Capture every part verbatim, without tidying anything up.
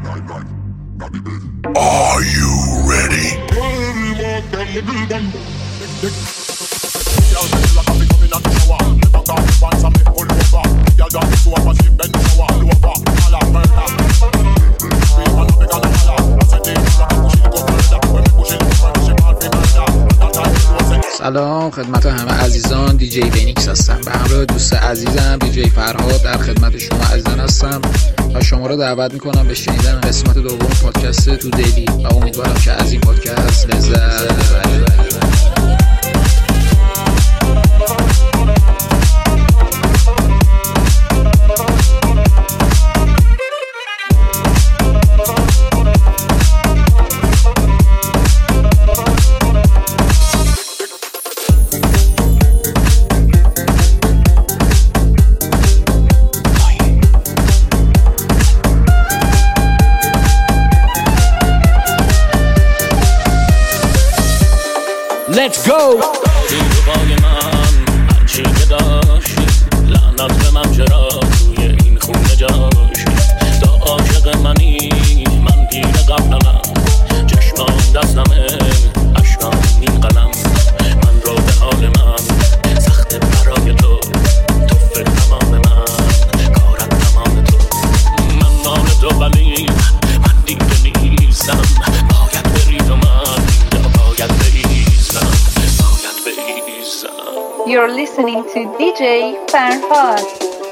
Are you ready? سلام خدمت همه عزیزان، دی جی بینیکس هستم. به همراه دوست عزیزم دی جی فرهاد در خدمت شما عزیزان هستم و شما رو دعوت میکنم به شنیدن قسمت دوم پادکست تو دیلی و امیدوارم که از این پادکست لذت ببرید. Let's go! این پای من هرچی که داشتی لعنت به من چرا توی این خونه جاشتی تا عاشق منی من پیر قبلم چشمام دستمه اشکام این قلم من رو به حال من سخت برای تو تو فکر تمام من کارت تمام تو من مال تو ولی من دیگه نیستم باید بری تو من اینجا باید بری You're listening to دی جی Farhad.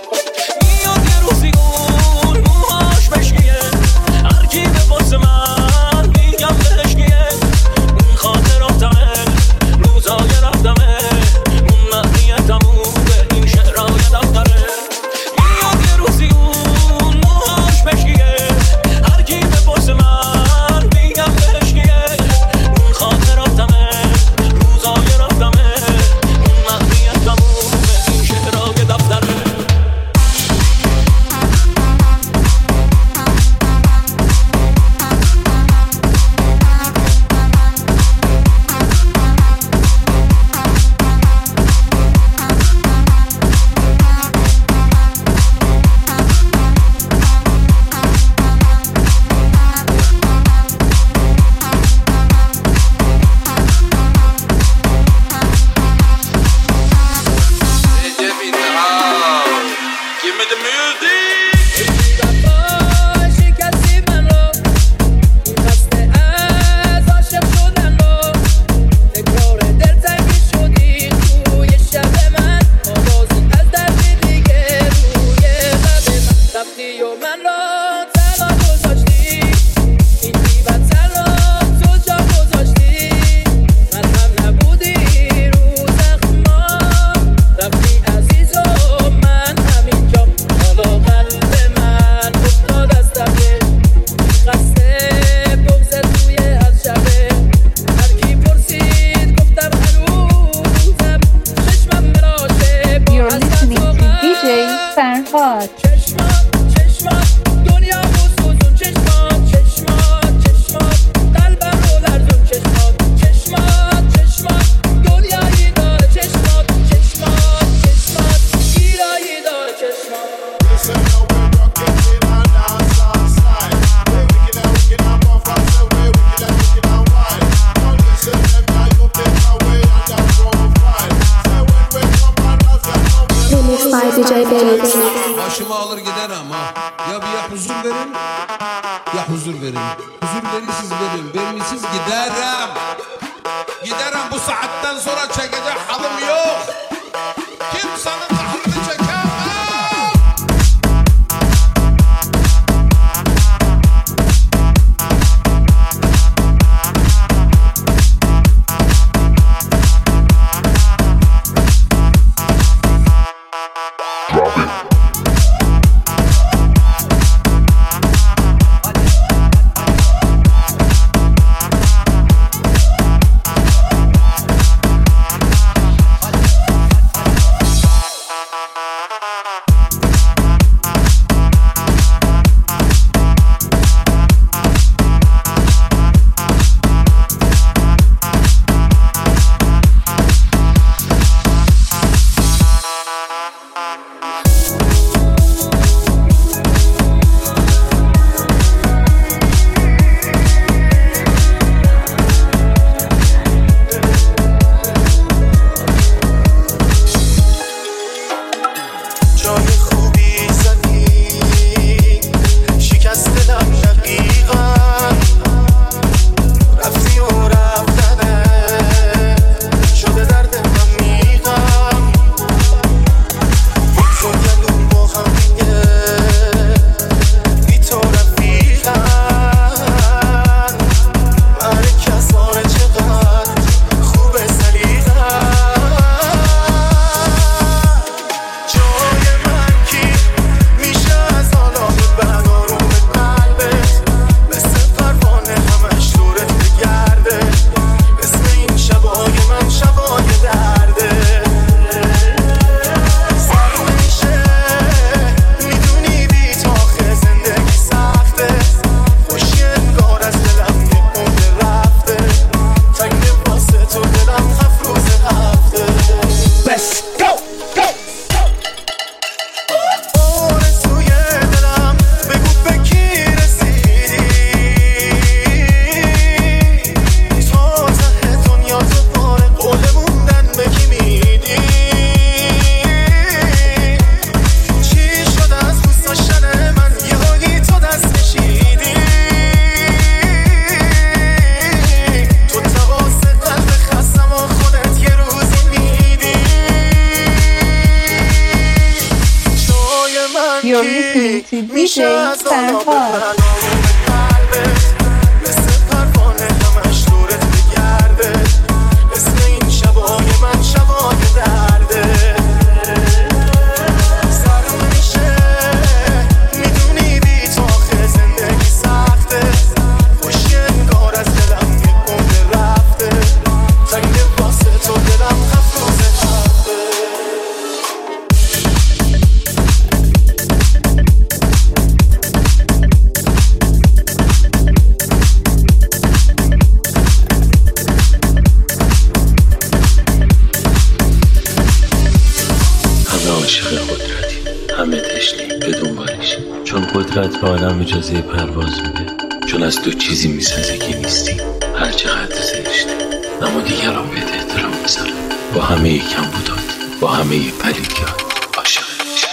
Başımı alır giderim ha. Ya bir ya huzur verin ya huzur verin. Huzur verirsiniz verin, vermişsiniz giderim. Giderim, bu saatten sonra çekecek halim yok. Kimsenin kahrını çekemem. دی جی فرهاد. قدرت به آدم اجازه پرواز میده، چون از تو چیزی میسازه که نیستی، هر چقدر زشته. اما دیگران بهت احترام میذارن، با همه کم بودات، با همه پلیدیات عاشق میشه.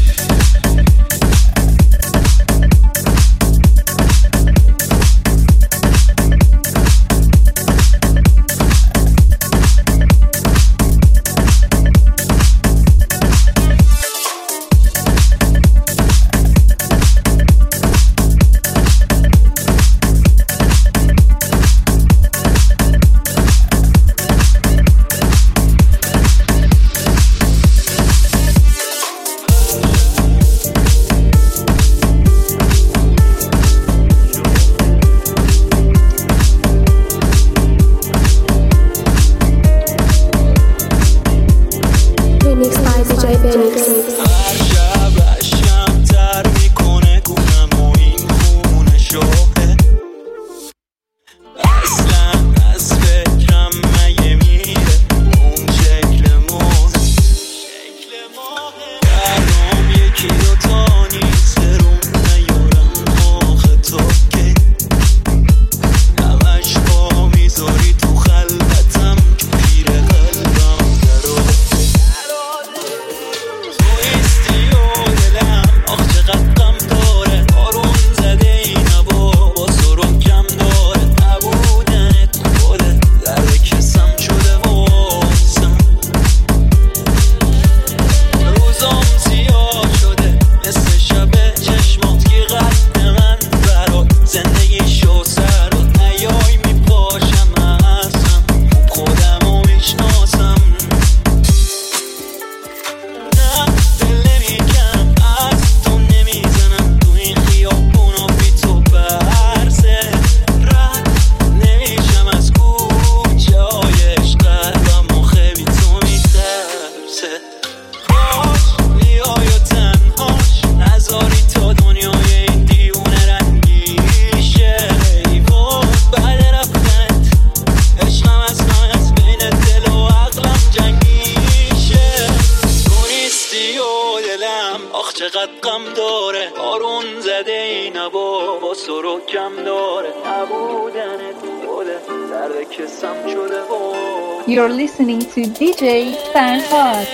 You're listening to دی جی فرهاد.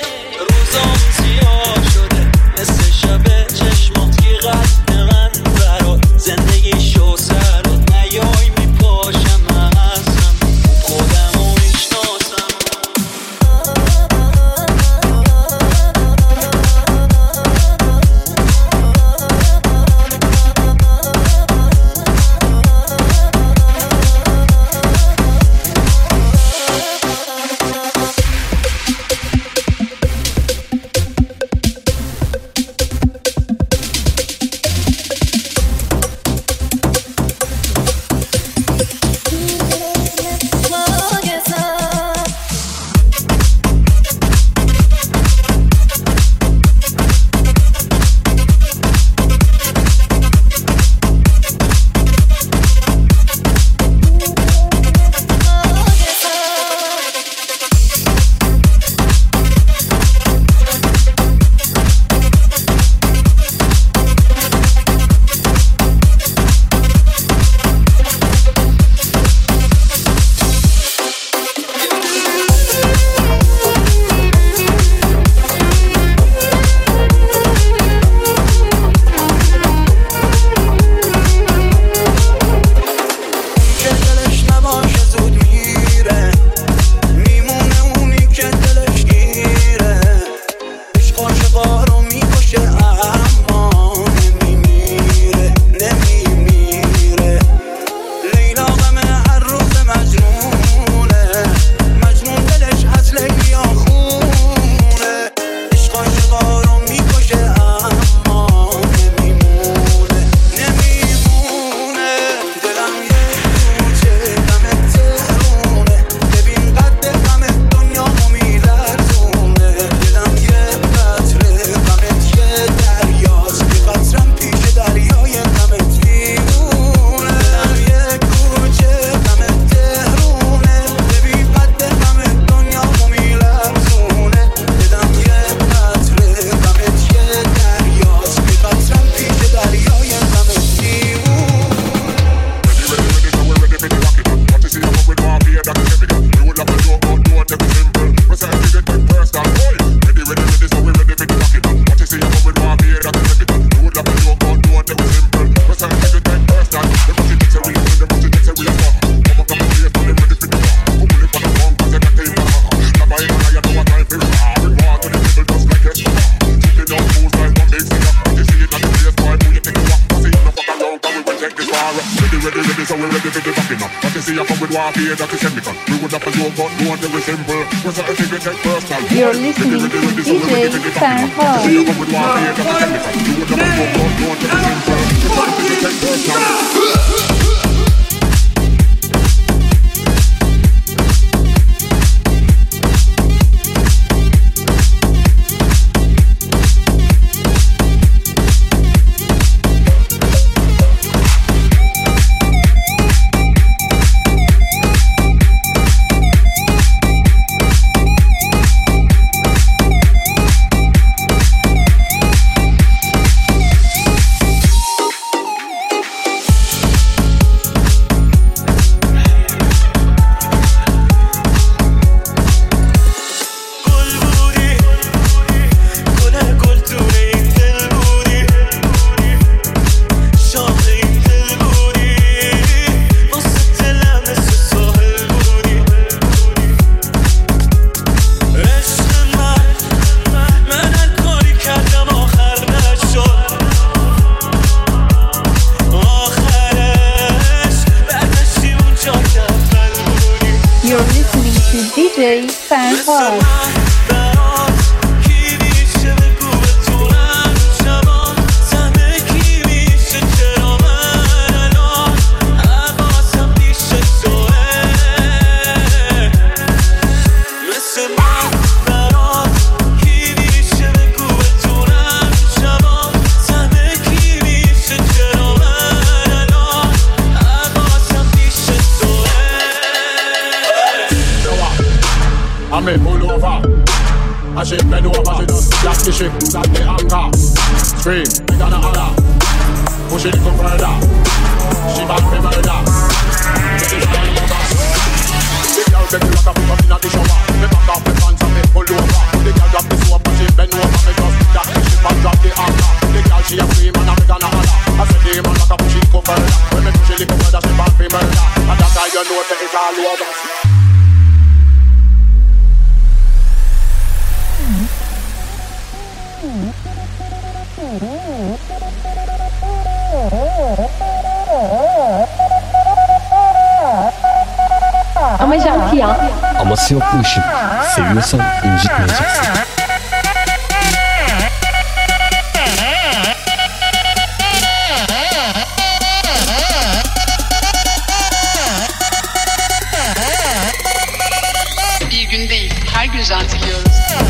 Ready, ready, ready, so we ready for the backing up. But you see I come with warfare that is chemical. We would have to go, but no one tell me simple. We're certain thing we take personal. You're listening to D J Farhad. See I come with warfare that is chemical. We would have to go, but no one tell me simple. We're certain thing we take personal. D J Farhad. Me pull over, I shake bend over, she just got the shit, got the anchor. Scream, we gonna holler, push it even further. She back me murder. Get the shine over. The girl take the rock up, come in at the shower. Me back off the pants and me pull over. The girl drop the soap and she bend over. Me just got the shit and drop the anchor. The girl she a scream and me gonna holler. I said the man rock up, push it even further. When me push it even further, she back me murder. And that's how you know that it's all over. Ama janti ya. Aması yok bu işin. Seviyorsan incitmeyeceksin. Bir gün değil, her gün jantiliyoruz.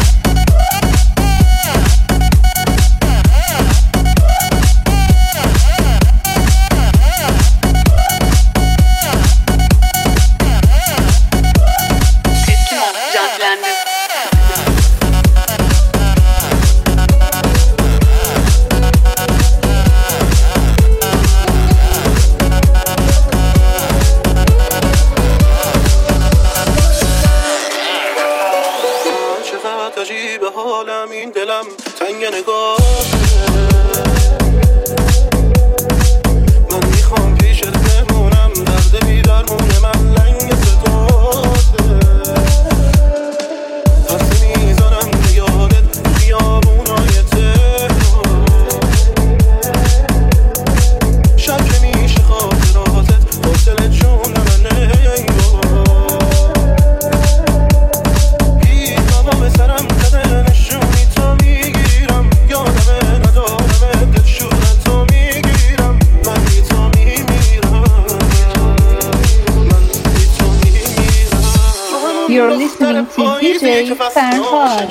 You're listening to D J Farhad.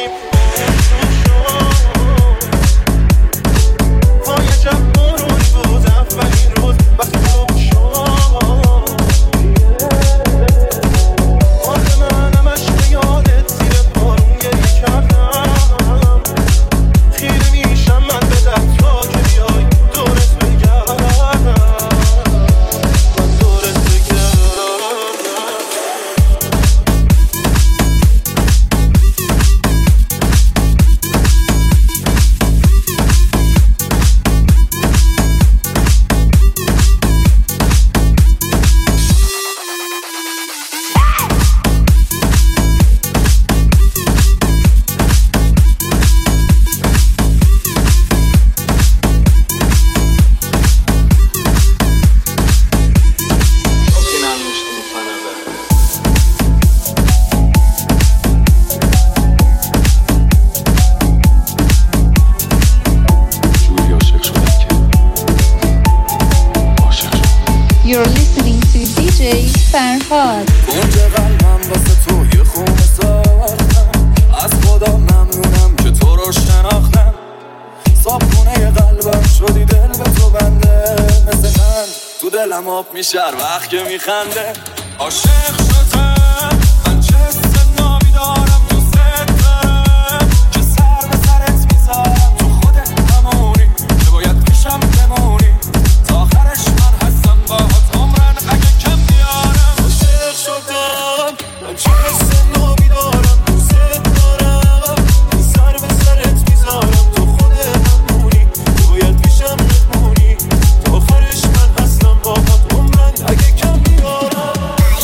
You're listening to دی جی فرهاد. کنج قلبم واسه تو یه خونه ساختم، از خدا ممنونم که تو رو شناختم. صابخونه قلبم شدی دل به تو بنده، مثل قند تو دلم آب میشه هر وقت که میخنده. عاشق شدم من چه سنابی دارم، دوست دارم که سر به سرت میذارم. تو خودت همونی که باید پیشم بمونی، تا آخرش من هستم باهات عمرن اگه کم بیارم. عاشق شدم من چه سنابی دارم، دوست دارم که سر به سرت میذارم. تو خودت همونی که باید پیشم بمونی، تا آخرش من هستم باهات عمرن اگه کم بیارم.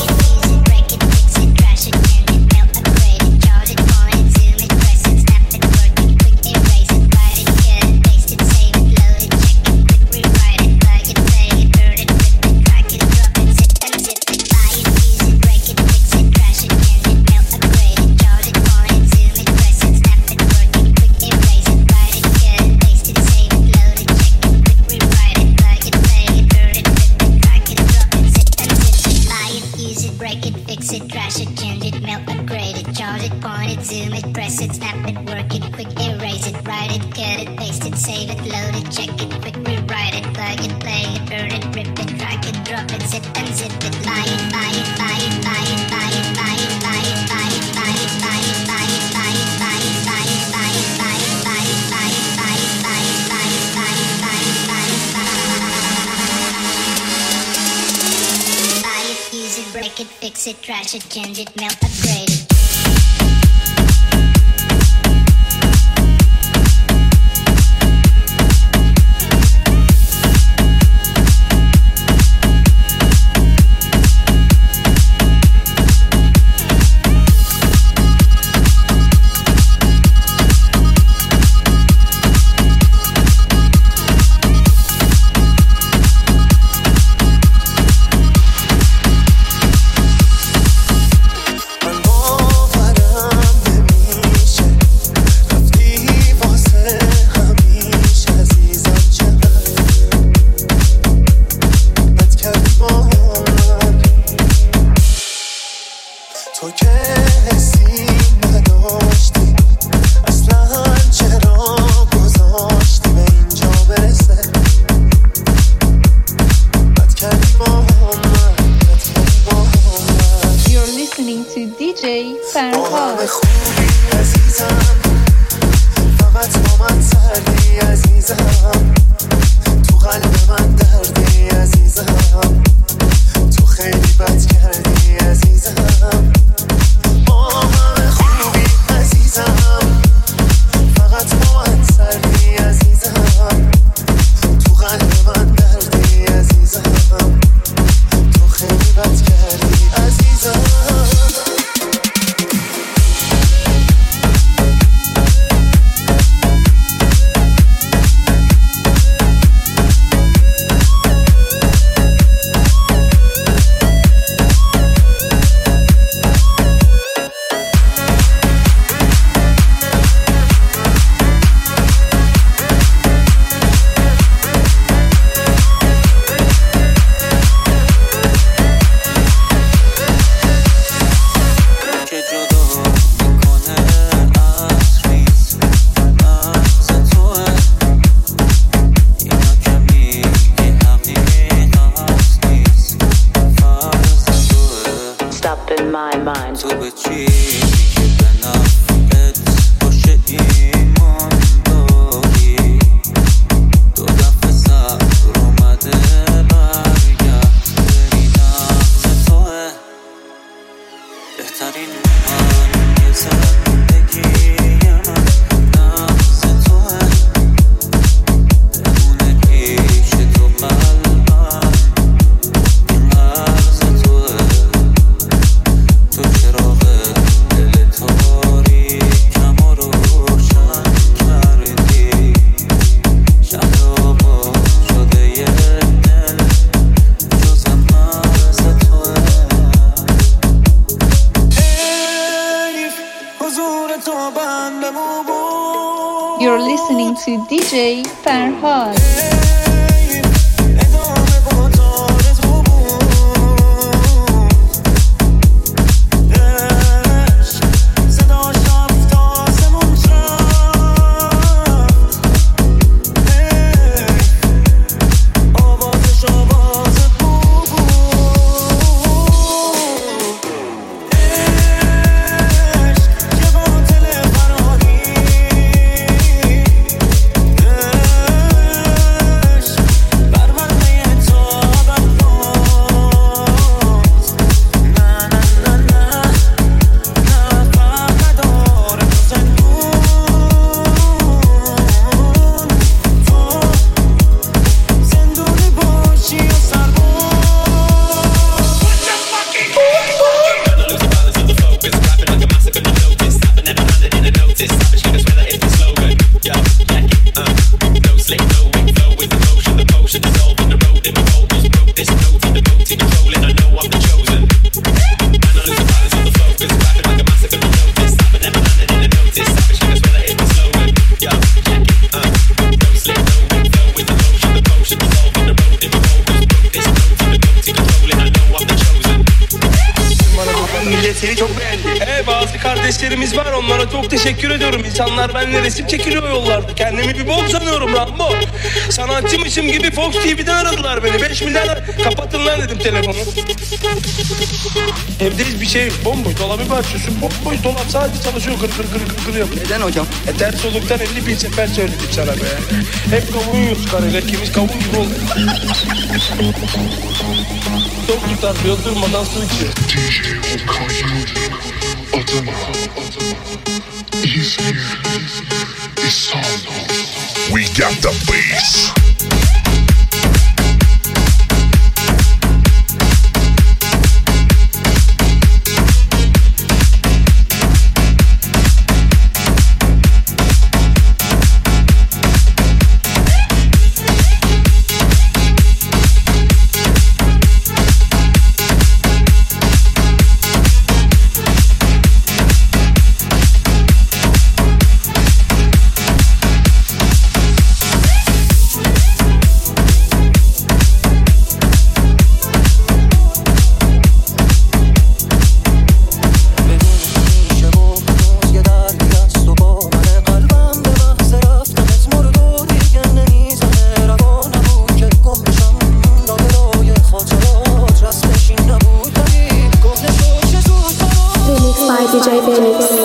Break it, fix it, trash it, change it, melt, upgrade it. دی جی فرهاد. فقط با من سردی عزیزم، تو قلب من دردی عزیزم، تو خیلی بد کردی عزیزم. با همه خوبی عزیزم، فقط با من سردی عزیزم، تو قلب من دردی عزیزم، تو خیلی بد کردی عزیزم. You're listening to دی جی فرهاد. millet seni çok beğendi. He, bazı kardeşlerimiz var, onlara çok teşekkür ediyorum. İnsanlar benimle resim çekiliyor yollarda. Kendimi bir bok sanıyorum Rambo. Sanatçıymışım gibi Fox T V'den aradılar beni. beş milyar kapatın lan dedim telefonu. Evde hiçbir şey bomboş. Dolabı bir açıyorsun, bomboş dolap sadece çalışıyor, kır kır kır kır kır yapıyor. Neden hocam? E ters oluktan elli bin sefer söyledik sana be. Hep kavun yiyoruz karıyla, ikimiz kavun gibi olduk. Tok tutar, yıldırmadan su içiyor. We got the bass. D J Benix.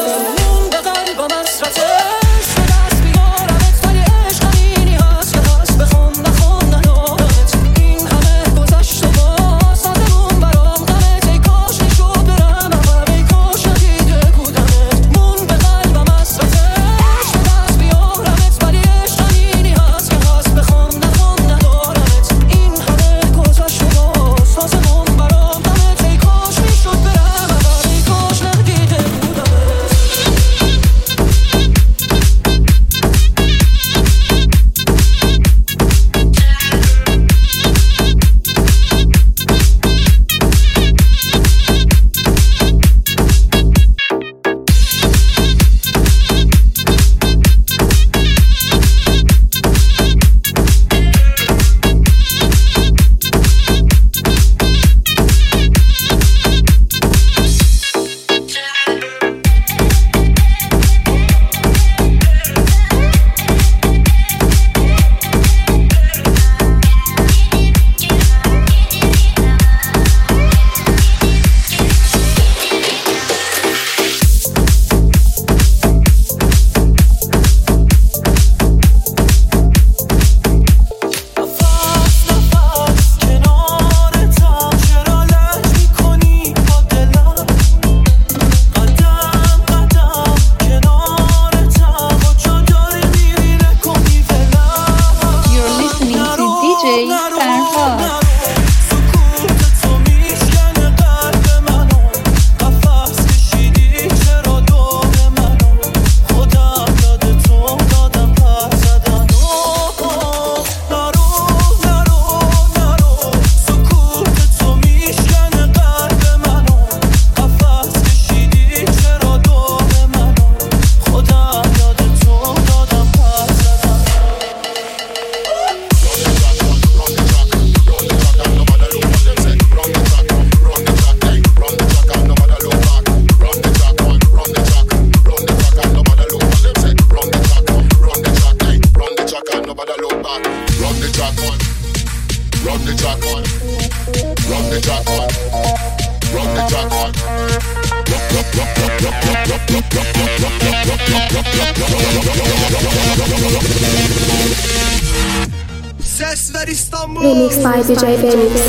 Ses ver İstanbul. Remix by D J Benix.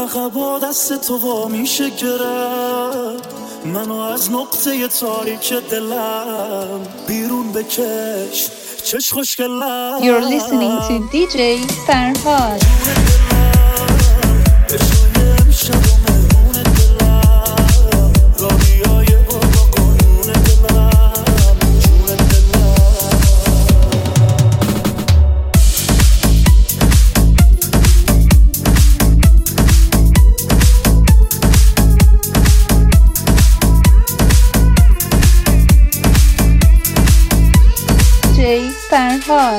فقط با دست تو وا میشه گرفت منو از نقطه تاریک دلم بیرون بکش چش خوشگلم. You're listening to دی جی فرهاد. فرهاد.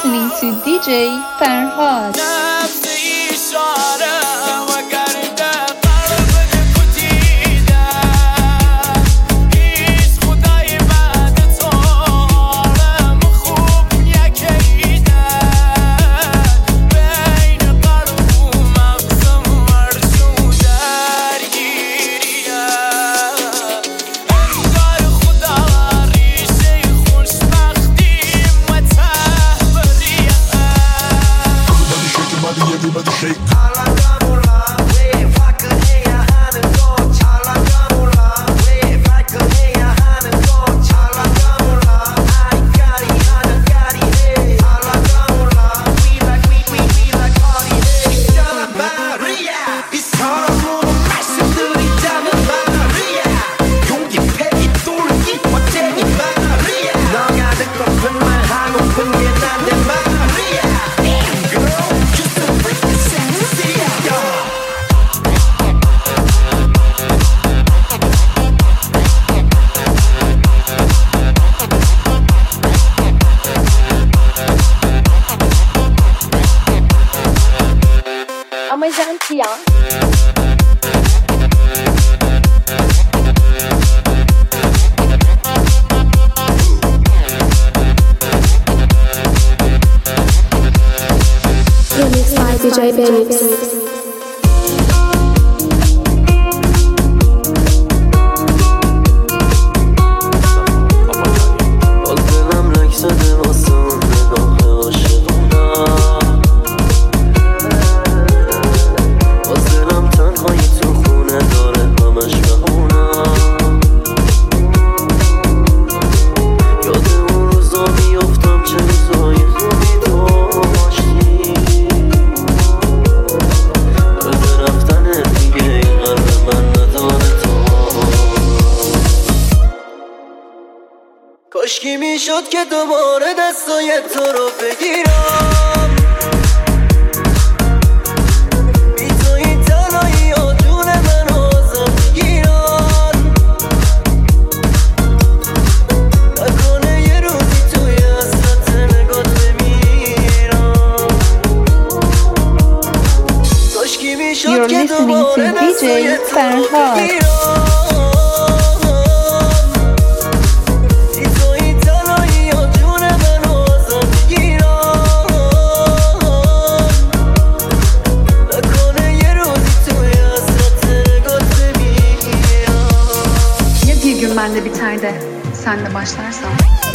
listening to D J Farhad. Everybody shake. Ama gentil, hein? Remix by D J Benix. کاشکی میشد که دوباره دستای تو رو بگیرم، بی تو این تنهایی ها جون من آزم میگیرن، نکنه یه روزی توی حسرت نگات بمیرم. کاشکی میشد که دوباره دستای تو رو بگیرم، ben de biter de sen de başlarsan.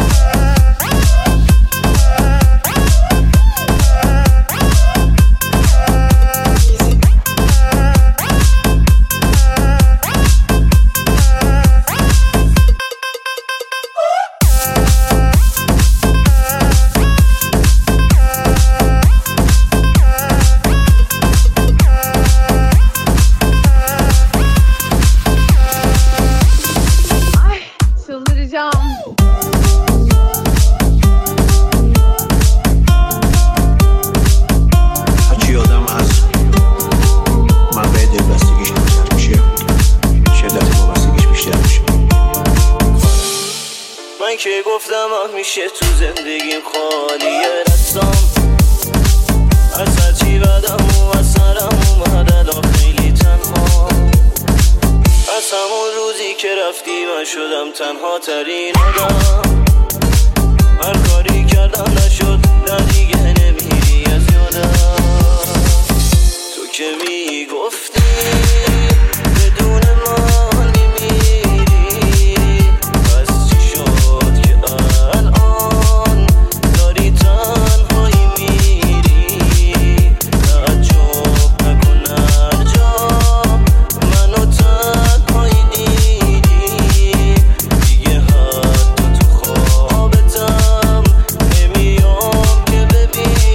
من که گفتم همیشه تو زندگیم خالیه دستام، از هرچی بدم و از سرم اومد الان خیلی تنها. از همون روزی که رفتی من شدم تنها ترین آدم، هر کاری کردم نشد نه دیگه نمیری از یادم. تو که میگفتی بدون من نمیری، پس چی شد که الان داری تنهایی میری؟ تعجب نکن هر جا منو تنهایی دیدی، دیگه حتی تو خوابتم نمیام که ببینی.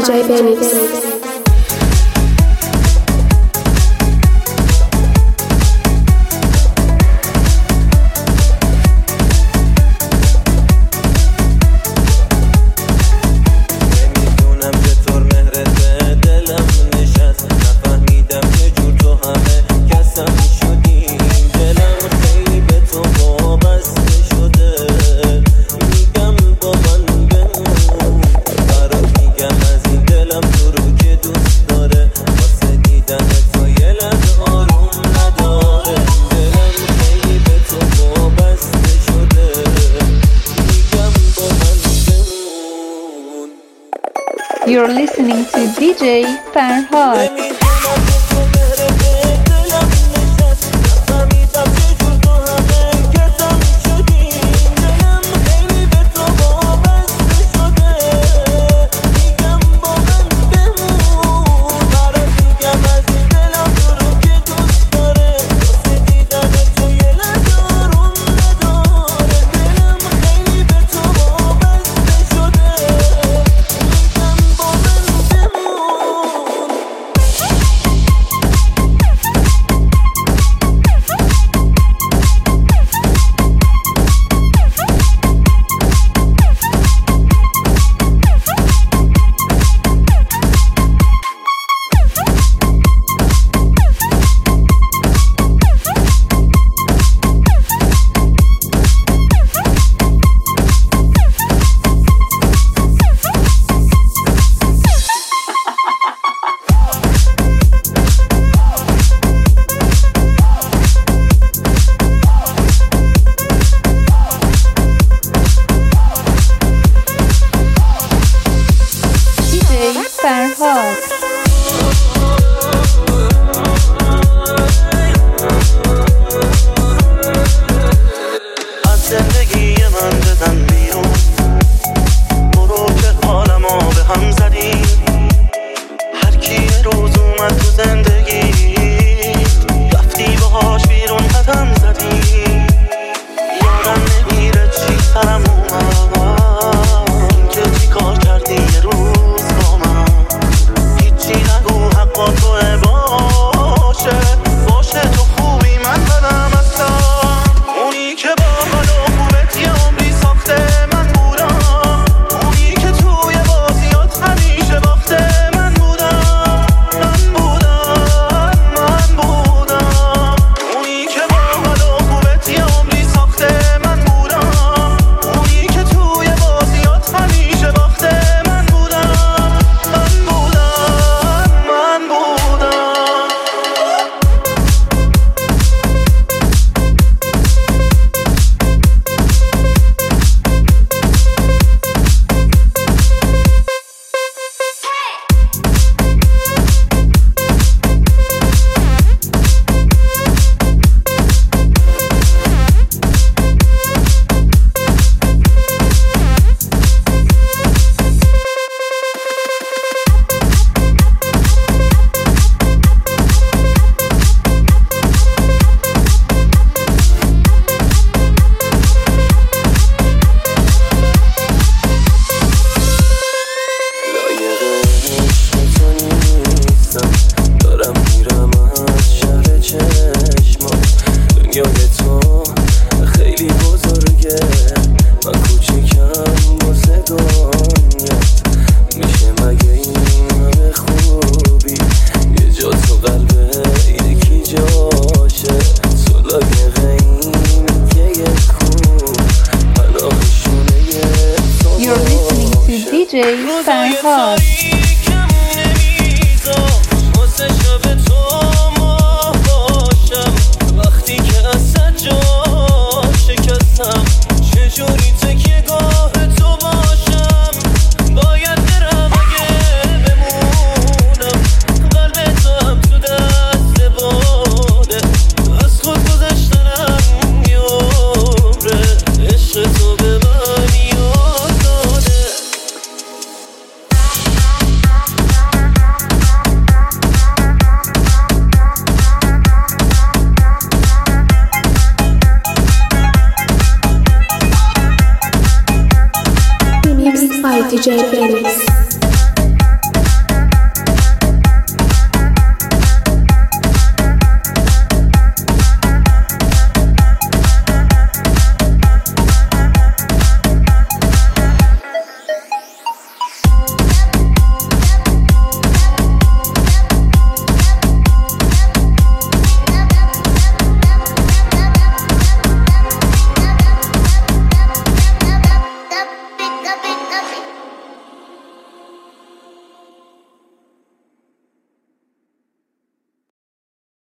دی جی Benix. You're listening to دی جی Farhad. دی جی Farhad. دی جی Benix.